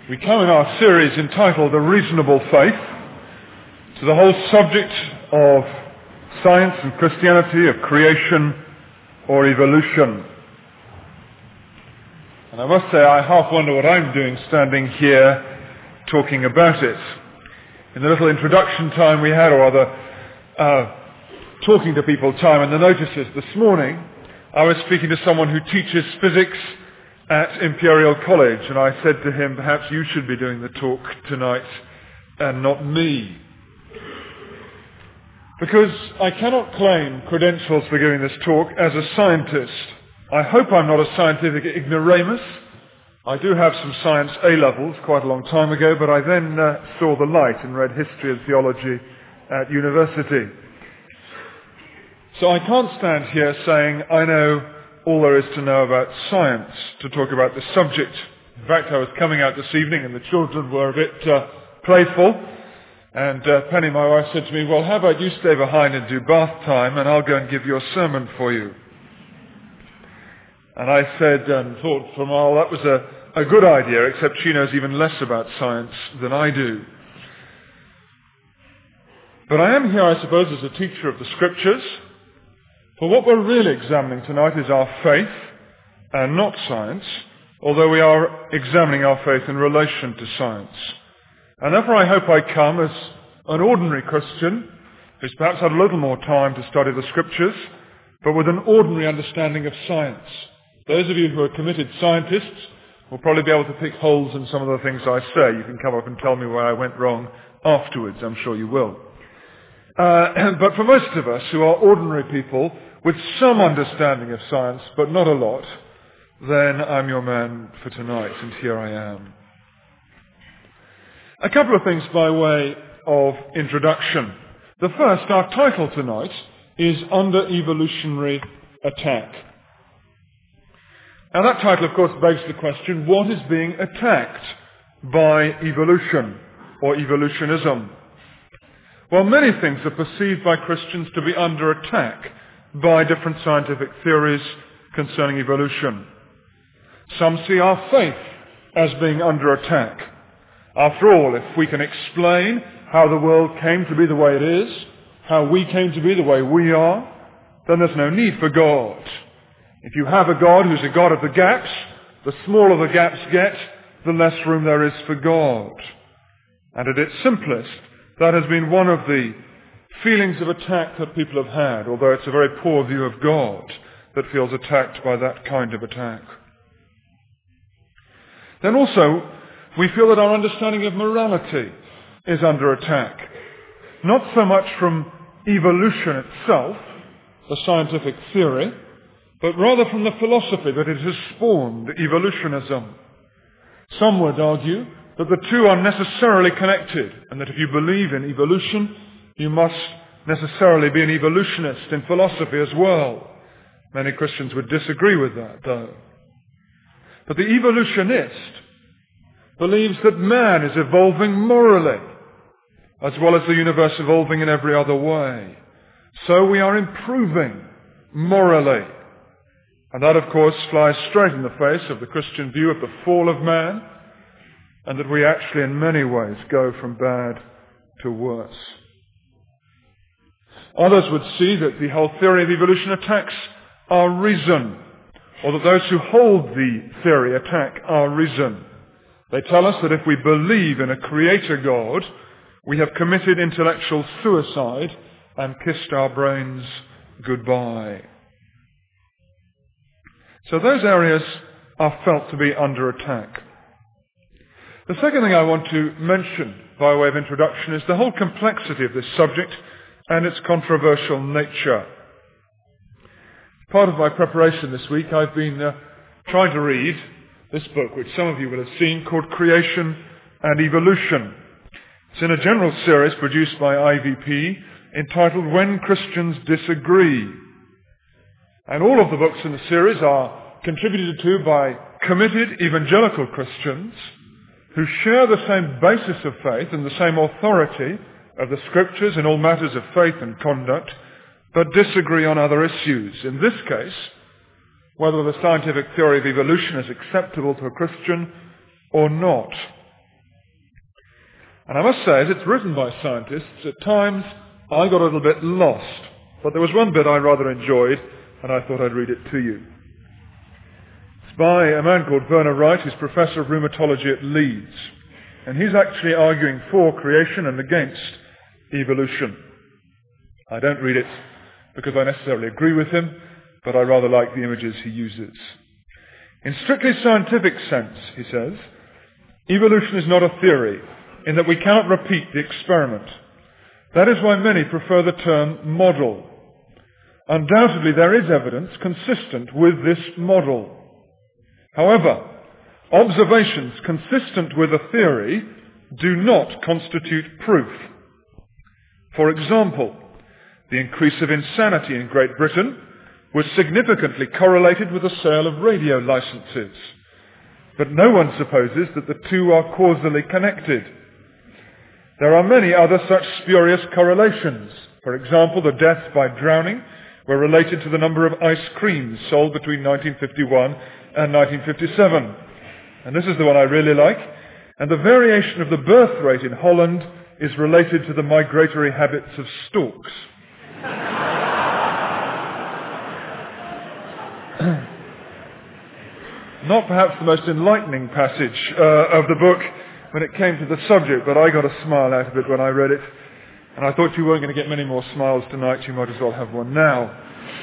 We come in our series entitled A Reasonable Faith to the whole subject of science and Christianity, of creation or evolution. And I must say I half wonder what I'm doing standing here talking about it. In the little introduction time we had, or rather talking to people time in the notices this morning, I was speaking to someone who teaches physics at Imperial College, and I said to him, perhaps you should be doing the talk tonight and not me. Because I cannot claim credentials for giving this talk as a scientist. I hope I'm not a scientific ignoramus. I do have some science A-levels quite a long time ago, but I then saw the light and read history and theology at university. So I can't stand here saying I know all there is to know about science to talk about this subject. In fact, I was coming out this evening and the children were a bit playful, and Penny, my wife, said to me, well, how about you stay behind and do bath time and I'll go and give your sermon for you. And I said and thought for a while that was a good idea, except she knows even less about science than I do. But I am here, I suppose, as a teacher of the Scriptures. For what we're really examining tonight is our faith and not science, although we are examining our faith in relation to science. And therefore I hope I come as an ordinary Christian who's perhaps had a little more time to study the Scriptures, but with an ordinary understanding of science. Those of you who are committed scientists will probably be able to pick holes in some of the things I say. You can come up and tell me where I went wrong afterwards. I'm sure you will. But for most of us who are ordinary people with some understanding of science, but not a lot, then I'm your man for tonight, and here I am. A couple of things by way of introduction. The first, our title tonight, is Under Evolutionary Attack. Now that title, of course, begs the question, what is being attacked by evolution or evolutionism? Well, many things are perceived by Christians to be under attack by different scientific theories concerning evolution. Some see our faith as being under attack. After all, if we can explain how the world came to be the way it is, how we came to be the way we are, then there's no need for God. If you have a God who's a God of the gaps, the smaller the gaps get, the less room there is for God. And at its simplest, that has been one of the feelings of attack that people have had, although it's a very poor view of God that feels attacked by that kind of attack. Then also, we feel that our understanding of morality is under attack. Not so much from evolution itself, the scientific theory, but rather from the philosophy that it has spawned, evolutionism. Some would argue that the two are necessarily connected, and that if you believe in evolution, you must necessarily be an evolutionist in philosophy as well. Many Christians would disagree with that, though. But the evolutionist believes that man is evolving morally, as well as the universe evolving in every other way. So we are improving morally. And that, of course, flies straight in the face of the Christian view of the fall of man, and that we actually in many ways go from bad to worse. Others would see that the whole theory of evolution attacks our reason, or that those who hold the theory attack our reason. They tell us that if we believe in a creator God, we have committed intellectual suicide and kissed our brains goodbye. So those areas are felt to be under attack. The second thing I want to mention by way of introduction is the whole complexity of this subject and its controversial nature. Part of my preparation this week, I've been trying to read this book, which some of you will have seen, called Creation and Evolution. It's in a general series produced by IVP entitled When Christians Disagree. And all of the books in the series are contributed to by committed evangelical Christians who share the same basis of faith and the same authority of the Scriptures in all matters of faith and conduct, but disagree on other issues. In this case, whether the scientific theory of evolution is acceptable to a Christian or not. And I must say, as it's written by scientists, at times I got a little bit lost. But there was one bit I rather enjoyed, and I thought I'd read it to you. It's by a man called Werner Wright, who's professor of rheumatology at Leeds. And he's actually arguing for creation and against evolution. I don't read it because I necessarily agree with him, but I rather like the images he uses. In strictly scientific sense, he says, evolution is not a theory, in that we cannot repeat the experiment. That is why many prefer the term model. Undoubtedly, there is evidence consistent with this model. However, observations consistent with a theory do not constitute proof. For example, the increase of insanity in Great Britain was significantly correlated with the sale of radio licenses. But no one supposes that the two are causally connected. There are many other such spurious correlations. For example, the deaths by drowning were related to the number of ice creams sold between 1951 and 1957. And this is the one I really like. And the variation of the birth rate in Holland is related to the migratory habits of storks. Not perhaps the most enlightening passage of the book when it came to the subject, but I got a smile out of it when I read it. And I thought you weren't going to get many more smiles tonight. You might as well have one now.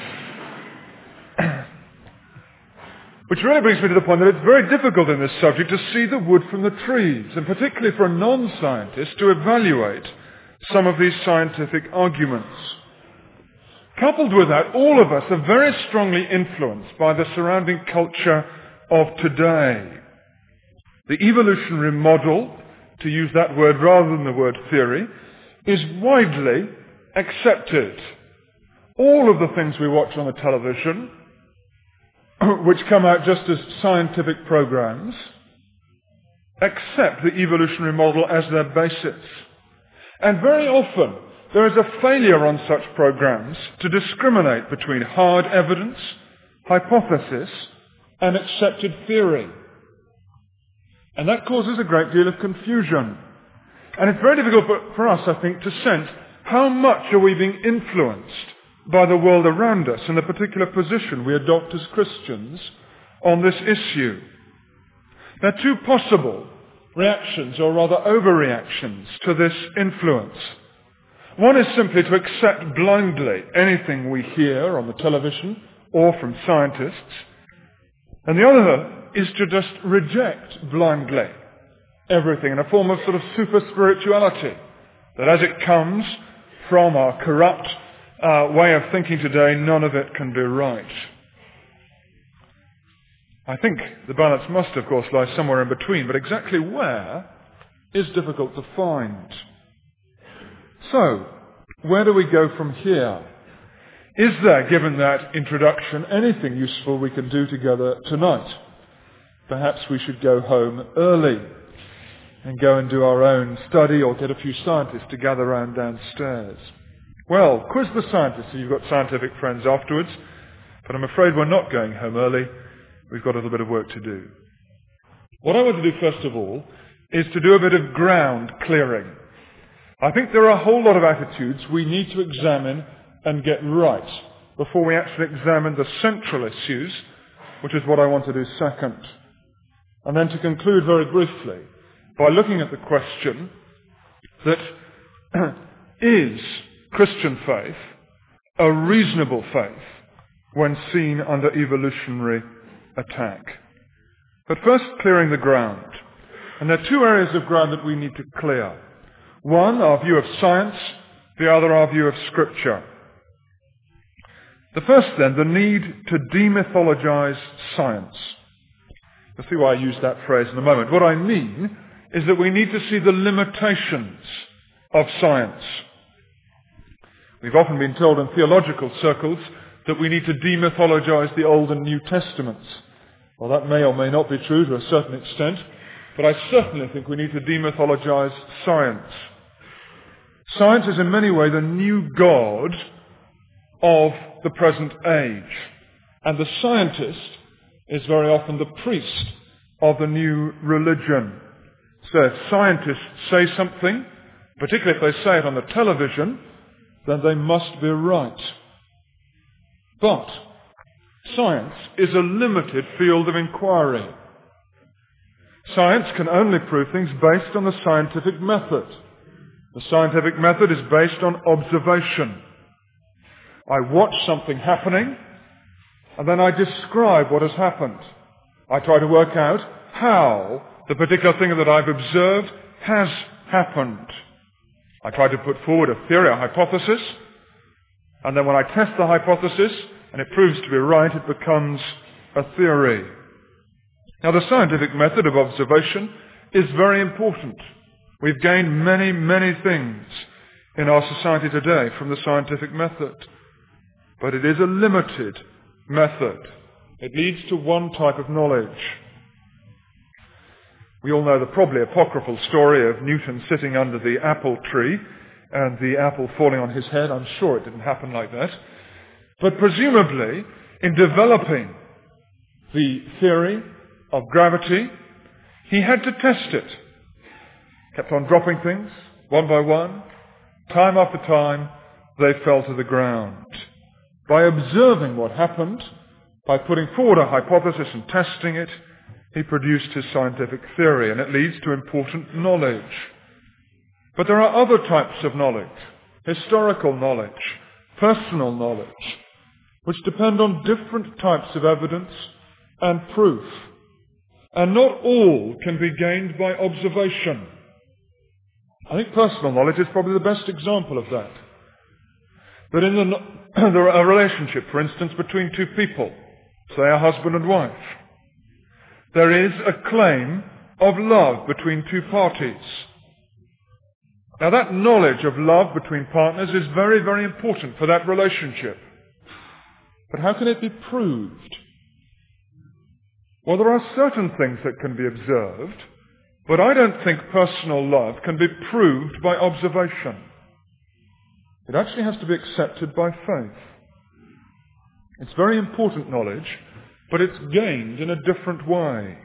Which really brings me to the point that it's very difficult in this subject to see the wood from the trees, and particularly for a non-scientist to evaluate some of these scientific arguments. Coupled with that, all of us are very strongly influenced by the surrounding culture of today. The evolutionary model, to use that word rather than the word theory, is widely accepted. All of the things we watch on the television, which come out just as scientific programs, accept the evolutionary model as their basis. And very often, there is a failure on such programs to discriminate between hard evidence, hypothesis, and accepted theory. And that causes a great deal of confusion. And it's very difficult for us, I think, to sense how much are we being influenced by the world around us and the particular position we adopt as Christians on this issue. There are two possible reactions, or rather overreactions, to this influence. One is simply to accept blindly anything we hear on the television or from scientists, and the other is to just reject blindly everything in a form of sort of super spirituality, that as it comes from our corrupt way of thinking today, none of it can be right. I think the balance must, of course, lie somewhere in between, but exactly where is difficult to find. So, where do we go from here? Is there, given that introduction, anything useful we can do together tonight? Perhaps we should go home early and go and do our own study, or get a few scientists to gather around downstairs. Well, quiz the scientists if you've got scientific friends afterwards, but I'm afraid we're not going home early. We've got a little bit of work to do. What I want to do first of all is to do a bit of ground clearing. I think there are a whole lot of attitudes we need to examine and get right before we actually examine the central issues, which is what I want to do second. And then to conclude very briefly by looking at the question that is Christian faith a reasonable faith when seen under evolutionary attack? But first, clearing the ground. And there are two areas of ground that we need to clear. One, our view of science. The other, our view of Scripture. The first, then, the need to demythologize science. You'll see why I use that phrase in a moment. What I mean is that we need to see the limitations of science. We've often been told in theological circles that we need to demythologize the Old and New Testaments. Well, that may or may not be true to a certain extent, but I certainly think we need to demythologize science. Science is in many ways the new God of the present age, and the scientist is very often the priest of the new religion. So if scientists say something, particularly if they say it on the television, then they must be right. But science is a limited field of inquiry. Science can only prove things based on the scientific method. The scientific method is based on observation. I watch something happening, and then I describe what has happened. I try to work out how the particular thing that I've observed has happened. I try to put forward a theory, a hypothesis, and then when I test the hypothesis and it proves to be right, it becomes a theory. Now, the scientific method of observation is very important. We've gained many, many things in our society today from the scientific method. But it is a limited method. It leads to one type of knowledge. We all know the probably apocryphal story of Newton sitting under the apple tree and the apple falling on his head. I'm sure it didn't happen like that. But presumably, in developing the theory of gravity, he had to test it. Kept on dropping things, one by one. Time after time, they fell to the ground. By observing what happened, by putting forward a hypothesis and testing it, he produced his scientific theory, and it leads to important knowledge. But there are other types of knowledge, historical knowledge, personal knowledge, which depend on different types of evidence and proof. And not all can be gained by observation. I think personal knowledge is probably the best example of that. That in a relationship, for instance, between two people, say a husband and wife, there is a claim of love between two parties. Now that knowledge of love between partners is very, very important for that relationship. But how can it be proved? Well, there are certain things that can be observed, but I don't think personal love can be proved by observation. It actually has to be accepted by faith. It's very important knowledge, but it's gained in a different way.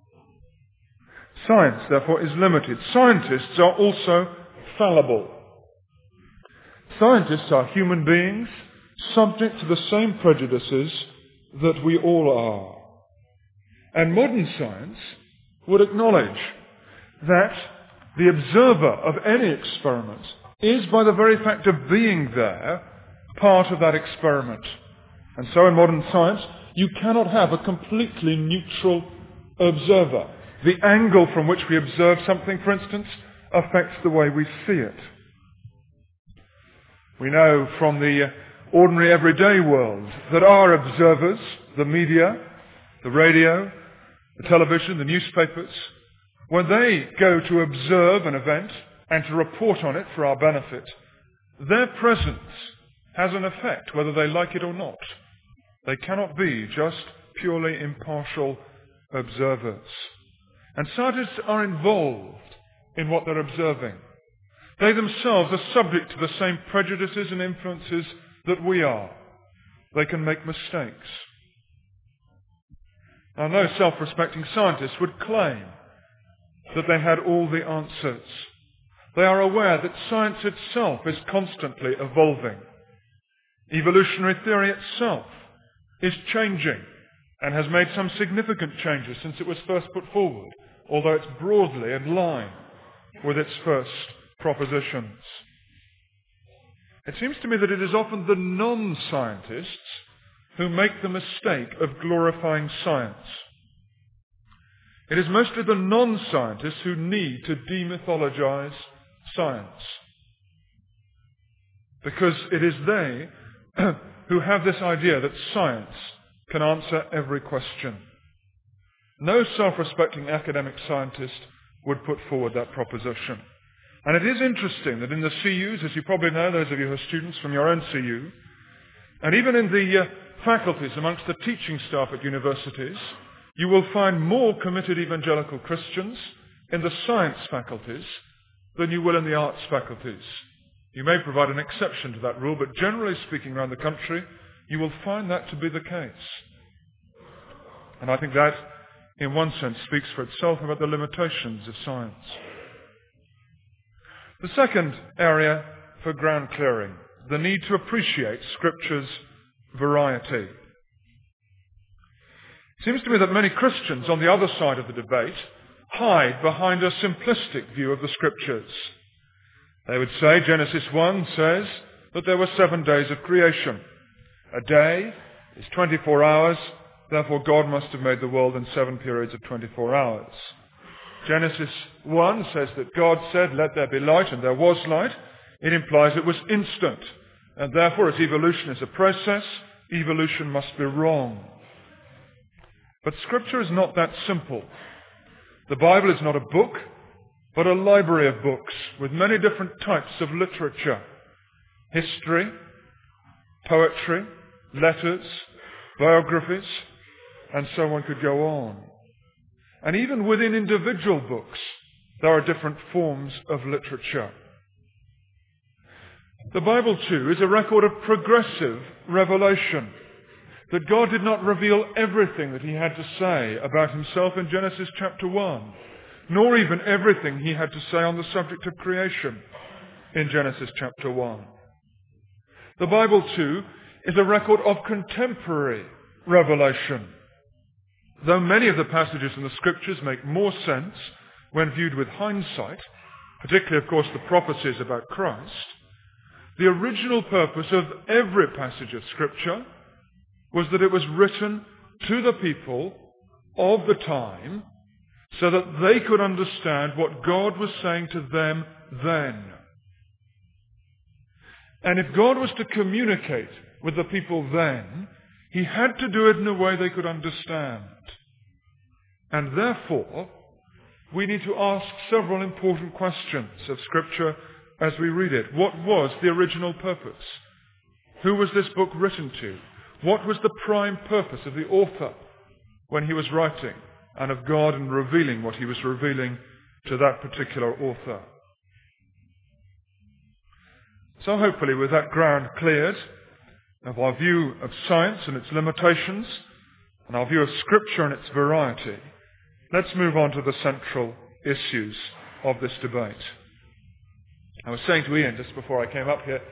Science, therefore, is limited. Scientists are also fallible. Scientists are human beings subject to the same prejudices that we all are. And modern science would acknowledge that the observer of any experiment is, by the very fact of being there, part of that experiment. And so in modern science, you cannot have a completely neutral observer. The angle from which we observe something, for instance, affects the way we see it. We know from the ordinary everyday world that our observers, the media, the radio, the television, the newspapers, when they go to observe an event and to report on it for our benefit, their presence has an effect whether they like it or not. They cannot be just purely impartial observers. And scientists are involved in what they're observing. They themselves are subject to the same prejudices and influences that we are. They can make mistakes. Now, no self-respecting scientist would claim that they had all the answers. They are aware that science itself is constantly evolving. Evolutionary theory itself is changing and has made some significant changes since it was first put forward, although it's broadly in line with its first propositions. It seems to me that it is often the non-scientists who make the mistake of glorifying science. It is mostly the non-scientists who need to demythologize science, because it is they who have this idea that science can answer every question. No self-respecting academic scientist would put forward that proposition. And it is interesting that in the CUs, as you probably know, those of you who are students from your own CU, and even in the faculties amongst the teaching staff at universities, you will find more committed evangelical Christians in the science faculties than you will in the arts faculties. You may provide an exception to that rule, but generally speaking around the country, you will find that to be the case. And I think that in one sense, speaks for itself about the limitations of science. The second area for ground clearing, the need to appreciate Scripture's variety. It seems to me that many Christians on the other side of the debate hide behind a simplistic view of the Scriptures. They would say Genesis 1 says that there were 7 days of creation. A day is 24 hours, therefore God must have made the world in 7 periods of 24 hours. Genesis 1 says that God said, "Let there be light," and there was light. It implies it was instant, and therefore as evolution is a process, evolution must be wrong. But Scripture is not that simple. The Bible is not a book, but a library of books with many different types of literature. History, poetry, letters, biographies, and so one could go on. And even within individual books, there are different forms of literature. The Bible, too, is a record of progressive revelation, that God did not reveal everything that he had to say about himself in Genesis chapter 1, nor even everything he had to say on the subject of creation in Genesis chapter 1. The Bible, too, is a record of contemporary revelation. Though many of the passages in the Scriptures make more sense when viewed with hindsight, particularly, of course, the prophecies about Christ, the original purpose of every passage of Scripture was that it was written to the people of the time so that they could understand what God was saying to them then. And if God was to communicate with the people then, he had to do it in a way they could understand. And therefore, we need to ask several important questions of Scripture as we read it. What was the original purpose? Who was this book written to? What was the prime purpose of the author when he was writing, and of God in revealing what he was revealing to that particular author? So hopefully with that ground cleared of our view of science and its limitations, and our view of Scripture and its variety, let's move on to the central issues of this debate. I was saying to Ian just before I came up here,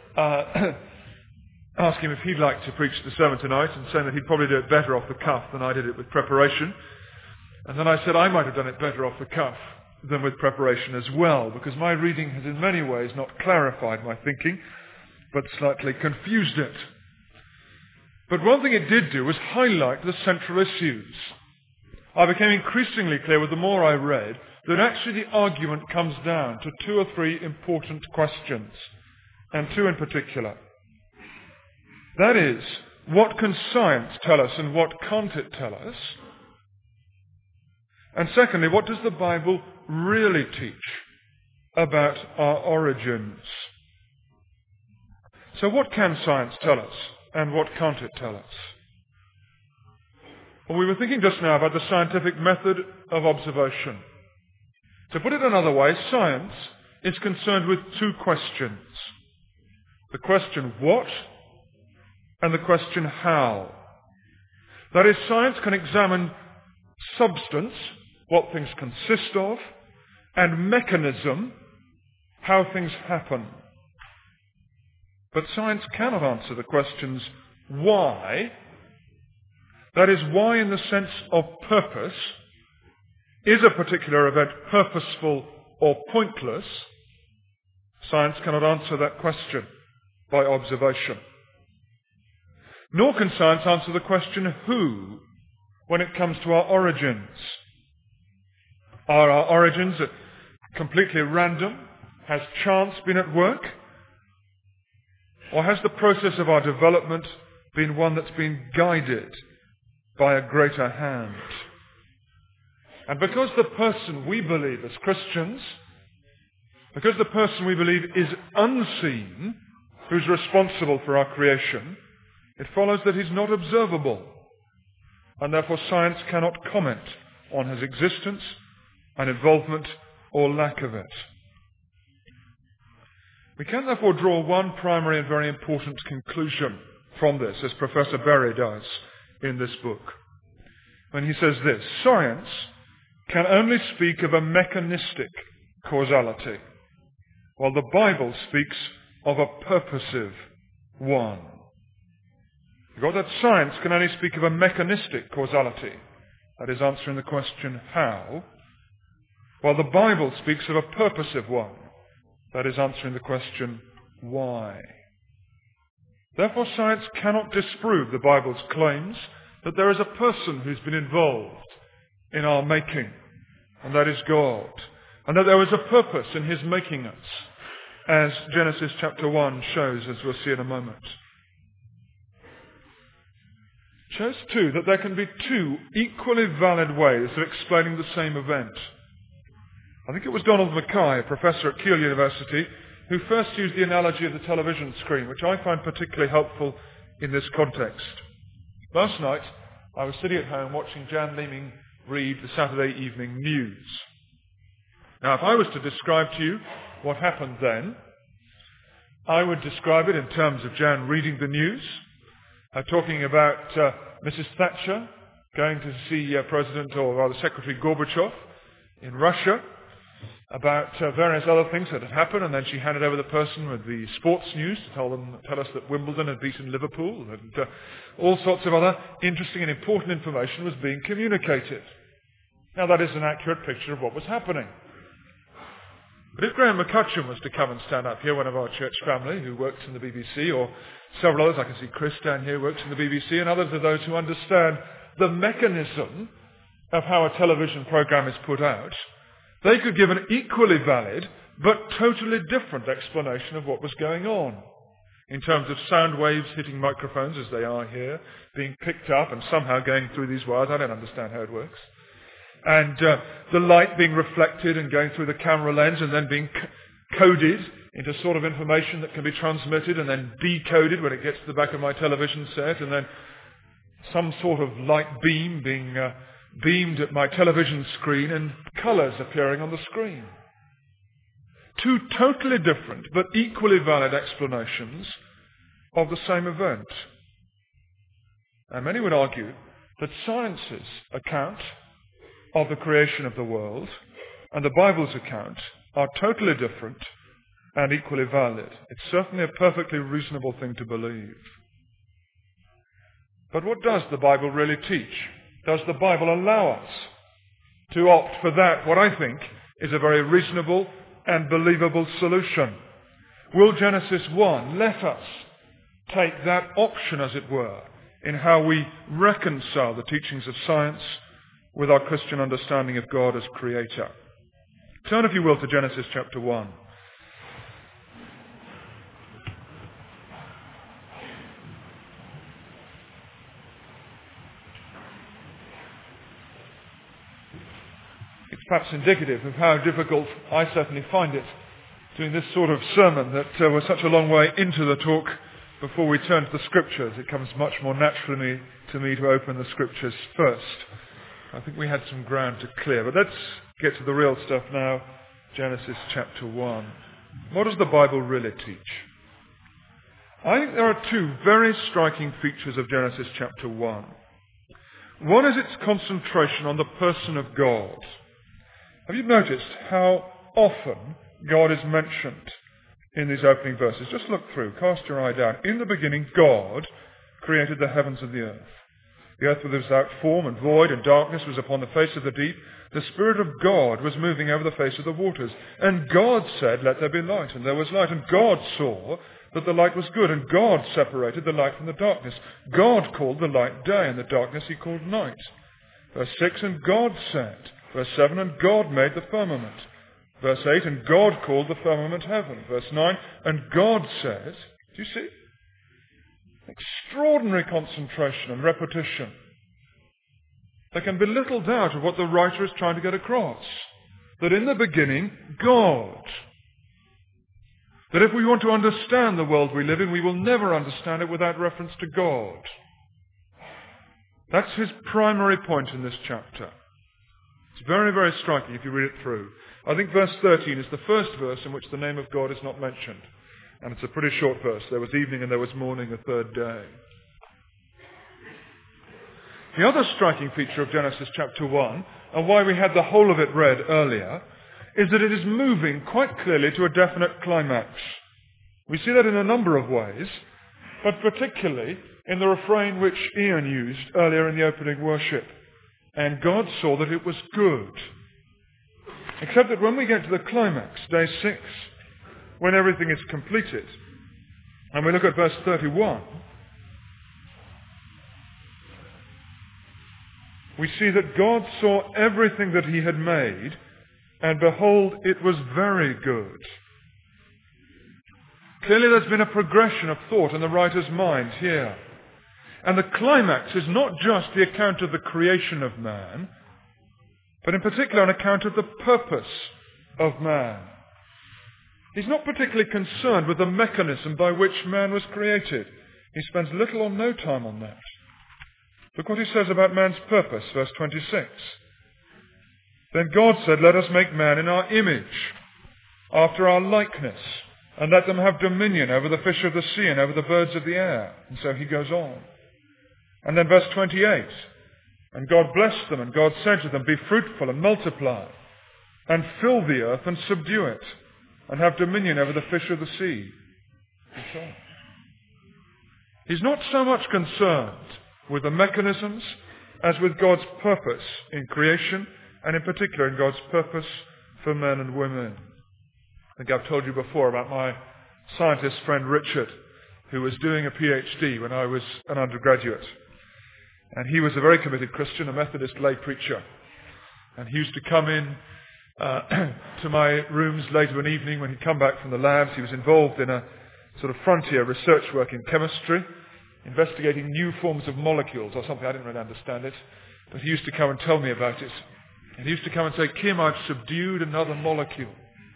asking him if he'd like to preach the sermon tonight, and saying that he'd probably do it better off the cuff than I did it with preparation. And then I said I might have done it better off the cuff than with preparation as well, because my reading has in many ways not clarified my thinking, but slightly confused it. But one thing it did do was highlight the central issues. I became increasingly clear with the more I read that actually the argument comes down to 2 or 3 important questions, and 2 in particular. That is, what can science tell us and what can't it tell us? And secondly, what does the Bible really teach about our origins? So what can science tell us and what can't it tell us? Well, we were thinking just now about the scientific method of observation. To put it another way, science is concerned with 2 questions. The question what and the question how. That is, science can examine substance, what things consist of, and mechanism, how things happen. But science cannot answer the questions why, that is, why in the sense of purpose, is a particular event purposeful or pointless? Science cannot answer that question by observation. Nor can science answer the question who when it comes to our origins. Are our origins completely random? Has chance been at work? Or has the process of our development been one that's been guided by a greater hand? And because the person we believe as Christians, because the person we believe is unseen, who's responsible for our creation, it follows that he's not observable, and therefore science cannot comment on his existence and involvement or lack of it. We can therefore draw one primary and very important conclusion from this, as Professor Berry does in this book. when he says this: science can only speak of a mechanistic causality, while the Bible speaks of a purposive one. You've got that science can only speak of a mechanistic causality, that is answering the question how, while the Bible speaks of a purposive one, that is answering the question why. Therefore, science cannot disprove the Bible's claims that there is a person who's been involved in our making, and that is God, and that there was a purpose in his making us, as Genesis chapter 1 shows, as we'll see in a moment. It shows too that there can be two equally valid ways of explaining the same event. I think it was Donald Mackay, a professor at Keele University, who first used the analogy of the television screen, which I find particularly helpful in this context. Last night, I was sitting at home watching Jan Leeming read the Saturday evening news. Now, if I was to describe to you what happened then, I would describe it in terms of Jan reading the news, talking about Mrs. Thatcher going to see President, or rather Secretary Gorbachev in Russia, about various other things that had happened, and then she handed over the person with the sports news to tell us that Wimbledon had beaten Liverpool, and all sorts of other interesting and important information was being communicated. Now, that is an accurate picture of what was happening. But if Graham McCutcheon was to come and stand up here, one of our church family who works in the BBC, or several others, I can see Chris down here works in the BBC, and others of those who understand the mechanism of how a television program is put out, they could give an equally valid but totally different explanation of what was going on, in terms of sound waves hitting microphones as they are here, being picked up and somehow going through these wires. I don't understand how it works. And the light being reflected and going through the camera lens and then being coded into sort of information that can be transmitted and then decoded when it gets to the back of my television set, and then some sort of light beam being beamed at my television screen and colours appearing on the screen. Two totally different but equally valid explanations of the same event. And many would argue that science's account of the creation of the world and the Bible's account are totally different and equally valid. It's certainly a perfectly reasonable thing to believe. But what does the Bible really teach? Does the Bible allow us to opt for that, what I think is a very reasonable and believable solution? Will Genesis 1 let us take that option, as it were, in how we reconcile the teachings of science with our Christian understanding of God as Creator? Turn, if you will, to Genesis chapter 1. It's perhaps indicative of how difficult I certainly find it doing this sort of sermon, that we're such a long way into the talk before we turn to the Scriptures. It comes much more naturally to me to open the Scriptures first. I think we had some ground to clear, but let's get to the real stuff now. Genesis chapter 1. What does the Bible really teach? I think there are two very striking features of Genesis chapter 1. One is its concentration on the person of God. Have you noticed how often God is mentioned in these opening verses? Just look through, cast your eye down. In the beginning, God created the heavens and the earth. The earth was without form and void, and darkness was upon the face of the deep. The Spirit of God was moving over the face of the waters. And God said, "Let there be light," and there was light. And God saw that the light was good, and God separated the light from the darkness. God called the light day, and the darkness he called night. Verse 6, and God said. Verse 7, and God made the firmament. Verse 8, and God called the firmament heaven. Verse 9, and God said, do you see? Extraordinary concentration and repetition. There can be little doubt of what the writer is trying to get across. That in the beginning, God. That if we want to understand the world we live in, we will never understand it without reference to God. That's his primary point in this chapter. It's very, very striking if you read it through. I think verse 13 is the first verse in which the name of God is not mentioned. And it's a pretty short verse. There was evening and there was morning, the third day. The other striking feature of Genesis chapter 1, and why we had the whole of it read earlier, is that it is moving quite clearly to a definite climax. We see that in a number of ways, but particularly in the refrain which Ian used earlier in the opening worship. And God saw that it was good. Except that when we get to the climax, day 6, when everything is completed, and we look at verse 31, we see that God saw everything that he had made, and behold, it was very good. Clearly there's been a progression of thought in the writer's mind here. And the climax is not just the account of the creation of man, but in particular an account of the purpose of man. He's not particularly concerned with the mechanism by which man was created. He spends little or no time on that. Look what he says about man's purpose, verse 26. Then God said, let us make man in our image, after our likeness, and let them have dominion over the fish of the sea and over the birds of the air. And so he goes on. And then verse 28. And God blessed them, and God said to them, be fruitful and multiply, and fill the earth and subdue it, and have dominion over the fish of the sea. And so on. He's not so much concerned with the mechanisms as with God's purpose in creation, and in particular in God's purpose for men and women. I think I've told you before about my scientist friend Richard, who was doing a PhD when I was an undergraduate. And he was a very committed Christian, a Methodist lay preacher. And he used to come in to my rooms late of an evening when he'd come back from the labs. He was involved in a sort of frontier research work in chemistry, investigating new forms of molecules or something. I didn't really understand it. But he used to come and tell me about it. And he used to come and say, Kim, I've subdued another molecule.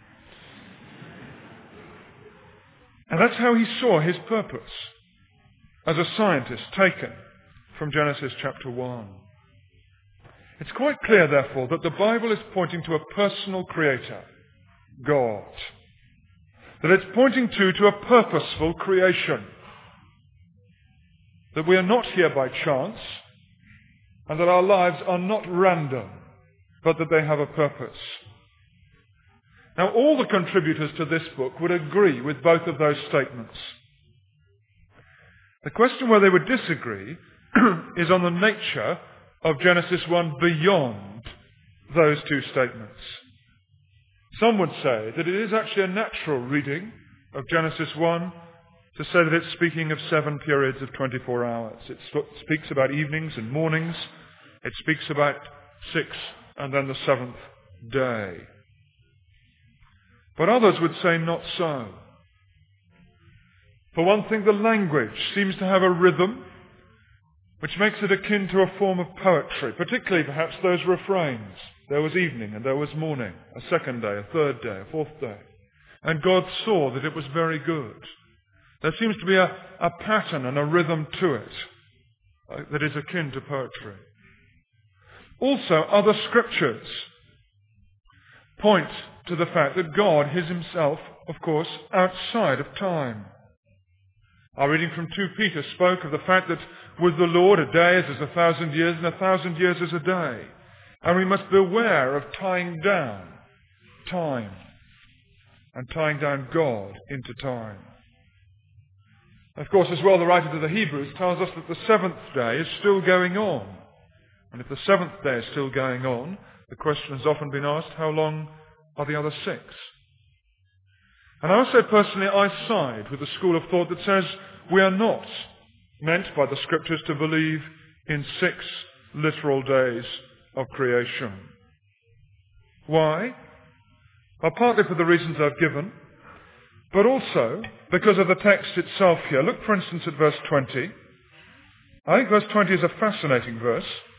And that's how he saw his purpose as a scientist, taken from Genesis chapter 1. It's quite clear, therefore, that the Bible is pointing to a personal creator, God. That it's pointing to a purposeful creation. That we are not here by chance, and that our lives are not random, but that they have a purpose. Now, all the contributors to this book would agree with both of those statements. The question where they would disagree is on the nature of Genesis 1 beyond those two statements. Some would say that it is actually a natural reading of Genesis 1 to say that it's speaking of 7 periods of 24 hours. It speaks about evenings and mornings. It speaks about 6 and then the 7th day. But others would say not so. For one thing, the language seems to have a rhythm which makes it akin to a form of poetry, particularly perhaps those refrains. There was evening and there was morning, a second day, a third day, a fourth day. And God saw that it was very good. There seems to be a pattern and a rhythm to it that is akin to poetry. Also, other scriptures point to the fact that God is himself, of course, outside of time. Our reading from 2 Peter spoke of the fact that with the Lord a day is as 1,000 years and 1,000 years as a day. And we must beware of tying down time and tying down God into time. Of course, as well, the writer to the Hebrews tells us that the 7th day is still going on. And if the 7th day is still going on, the question has often been asked, how long are the other 6? And I also personally, I side with the school of thought that says we are not meant by the scriptures to believe in 6 literal days of creation. Why? Well, partly for the reasons I've given, but also because of the text itself here. Look, for instance, at verse 20. I think verse 20 is a fascinating verse.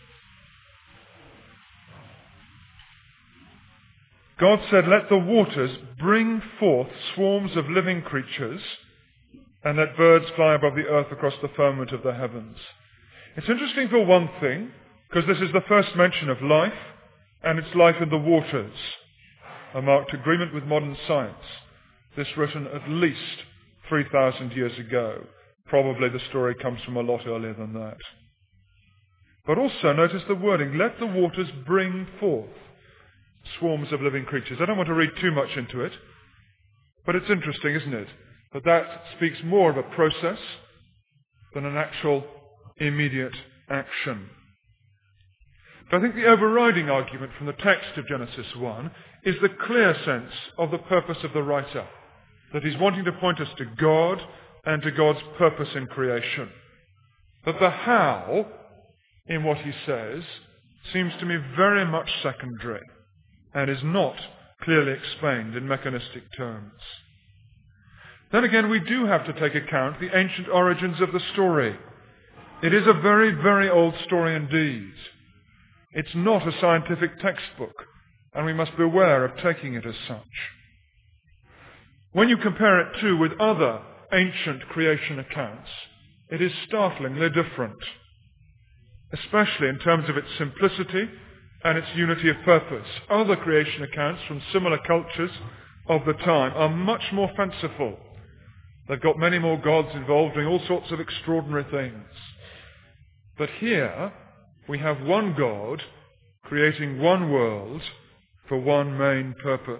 God said, let the waters bring forth swarms of living creatures, and let birds fly above the earth across the firmament of the heavens. It's interesting for one thing, because this is the first mention of life, and it's life in the waters, a marked agreement with modern science. This written at least 3,000 years ago. Probably the story comes from a lot earlier than that. But also notice the wording, let the waters bring forth swarms of living creatures. I don't want to read too much into it, but it's interesting, isn't it? That speaks more of a process than an actual immediate action. But I think the overriding argument from the text of Genesis 1 is the clear sense of the purpose of the writer, that he's wanting to point us to God and to God's purpose in creation. But the how in what he says seems to me very much secondary and is not clearly explained in mechanistic terms. Then again, we do have to take account the ancient origins of the story. It is a very, very old story indeed. It's not a scientific textbook, and we must beware of taking it as such. When you compare it too with other ancient creation accounts, it is startlingly different, especially in terms of its simplicity and its unity of purpose. Other creation accounts from similar cultures of the time are much more fanciful. They've got many more gods involved doing all sorts of extraordinary things. But here we have one God creating one world for one main purpose.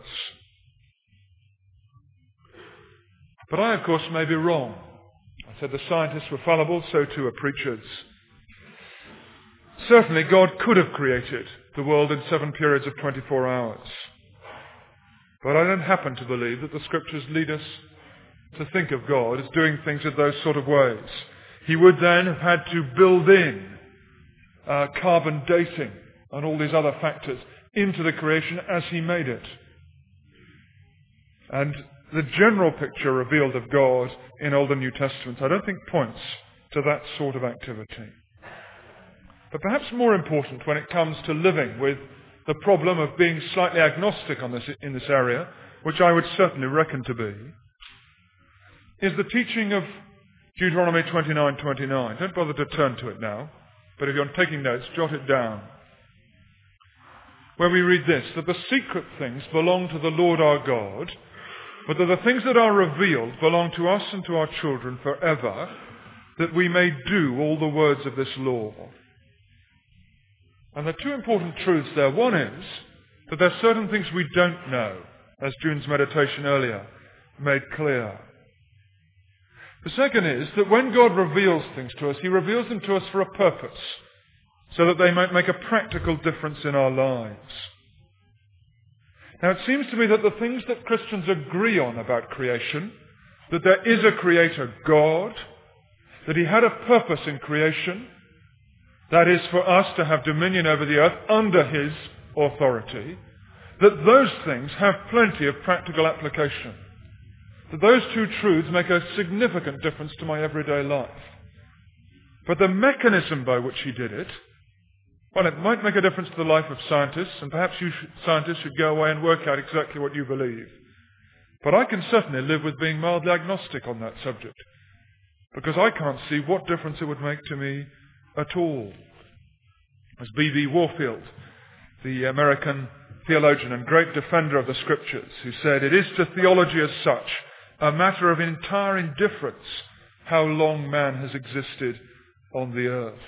But I, of course, may be wrong. I said the scientists were fallible, so too are preachers. Certainly God could have created the world in 7 periods of 24 hours. But I don't happen to believe that the Scriptures lead us to think of God as doing things in those sort of ways. He would then have had to build in carbon dating and all these other factors into the creation as he made it. And the general picture revealed of God in Old and New Testaments, I don't think points to that sort of activity. But perhaps more important when it comes to living with the problem of being slightly agnostic in this area, which I would certainly reckon to be, is the teaching of Deuteronomy 29:29. Don't bother to turn to it now, but if you're taking notes, jot it down. Where we read this, that the secret things belong to the Lord our God, but that the things that are revealed belong to us and to our children forever, that we may do all the words of this law. And the two important truths there. One is that there are certain things we don't know, as June's meditation earlier made clear. The second is that when God reveals things to us, he reveals them to us for a purpose, so that they might make a practical difference in our lives. Now it seems to me that the things that Christians agree on about creation, that there is a creator God, that he had a purpose in creation, that is for us to have dominion over the earth under his authority, that those things have plenty of practical application. That those two truths make a significant difference to my everyday life. But the mechanism by which he did it, well, it might make a difference to the life of scientists, and perhaps scientists should go away and work out exactly what you believe. But I can certainly live with being mildly agnostic on that subject, because I can't see what difference it would make to me at all. As B.B. Warfield, the American theologian and great defender of the Scriptures, who said, "It is to theology as such a matter of entire indifference how long man has existed on the earth."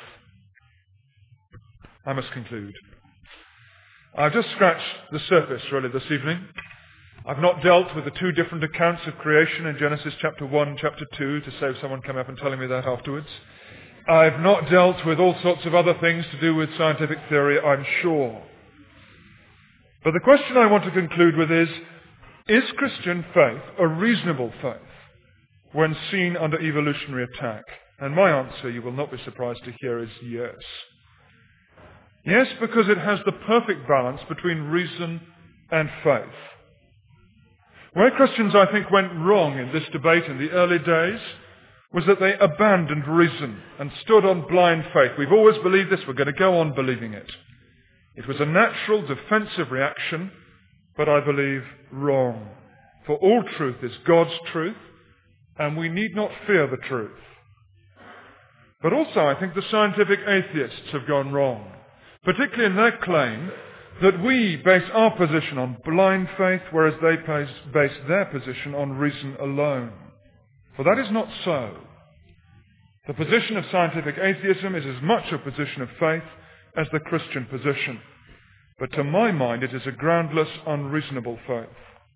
I must conclude. I've just scratched the surface, really, this evening. I've not dealt with the two different accounts of creation in Genesis chapter 1 and chapter 2, to save someone coming up and telling me that afterwards. I've not dealt with all sorts of other things to do with scientific theory, I'm sure. But the question I want to conclude with is Christian faith a reasonable faith when seen under evolutionary attack? And my answer, you will not be surprised to hear, is yes. Yes, because it has the perfect balance between reason and faith. Where Christians, I think, went wrong in this debate in the early days was that they abandoned reason and stood on blind faith. We've always believed this, we're going to go on believing it. It was a natural defensive reaction, but I believe wrong. For all truth is God's truth, and we need not fear the truth. But also I think the scientific atheists have gone wrong, particularly in their claim that we base our position on blind faith, whereas they base their position on reason alone. For that is not so. The position of scientific atheism is as much a position of faith as the Christian position. But to my mind, it is a groundless, unreasonable faith.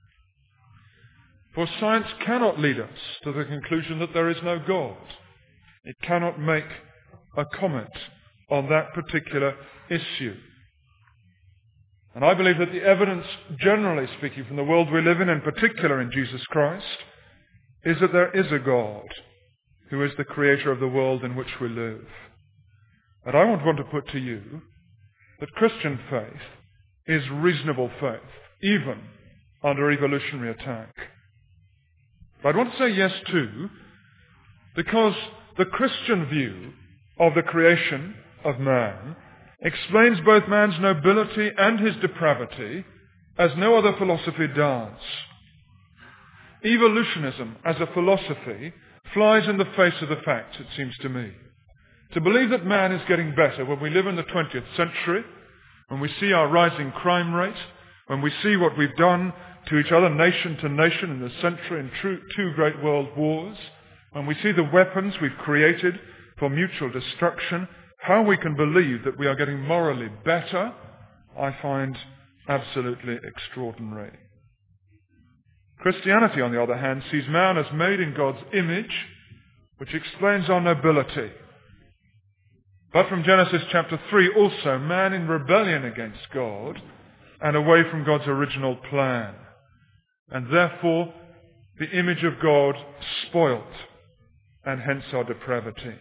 For science cannot lead us to the conclusion that there is no God. It cannot make a comment on that particular issue. And I believe that the evidence, generally speaking, from the world we live in particular in Jesus Christ, is that there is a God who is the creator of the world in which we live. And I want to put to you that Christian faith is reasonable faith, even under evolutionary attack. But I want to say yes too, because the Christian view of the creation of man explains both man's nobility and his depravity as no other philosophy does. Evolutionism as a philosophy flies in the face of the facts, it seems to me. To believe that man is getting better when we live in the 20th century, when we see our rising crime rate, when we see what we've done to each other nation to nation in this century in two great world wars, when we see the weapons we've created for mutual destruction, how we can believe that we are getting morally better, I find absolutely extraordinary. Christianity, on the other hand, sees man as made in God's image, which explains our nobility. But from Genesis chapter 3 also, man in rebellion against God and away from God's original plan. And therefore, the image of God spoilt, and hence our depravity.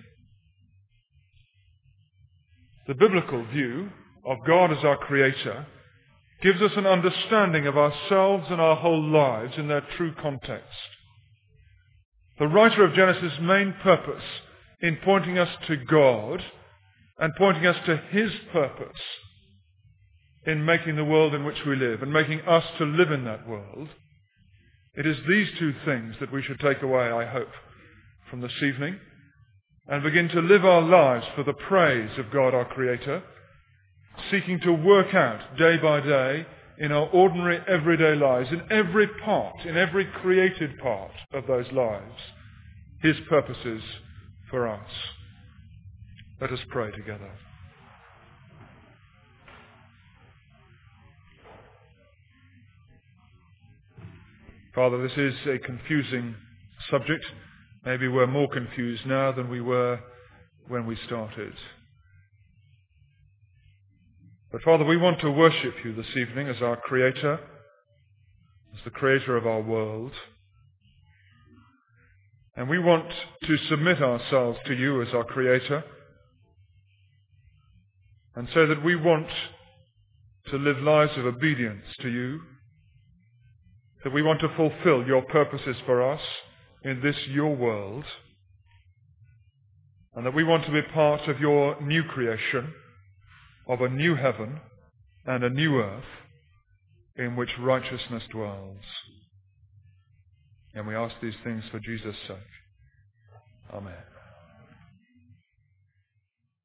The biblical view of God as our creator gives us an understanding of ourselves and our whole lives in their true context. The writer of Genesis' main purpose in pointing us to God and pointing us to his purpose in making the world in which we live and making us to live in that world, it is these two things that we should take away, I hope, from this evening and begin to live our lives for the praise of God our Creator, seeking to work out day by day in our ordinary everyday lives, in every created part of those lives, his purposes for us. Let us pray together. Father, this is a confusing subject. Maybe we're more confused now than we were when we started. But Father, we want to worship you this evening as our Creator, as the Creator of our world. And we want to submit ourselves to you as our Creator, and so that we want to live lives of obedience to you, that we want to fulfill your purposes for us in this your world, and that we want to be part of your new creation, of a new heaven and a new earth in which righteousness dwells. And we ask these things for Jesus' sake. Amen.